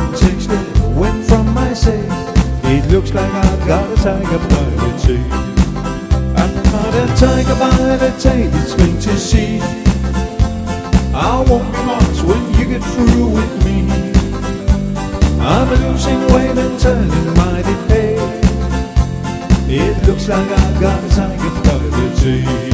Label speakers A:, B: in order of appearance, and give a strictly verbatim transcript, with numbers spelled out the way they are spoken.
A: text that went from my safe. It looks like I've got a tiger by the tail. I'm not a tiger by the tail, it's plain to see. I won't be lost when you get through with me. I'm losing weight and turning mighty pale. It looks like I've got a tiger by the tail.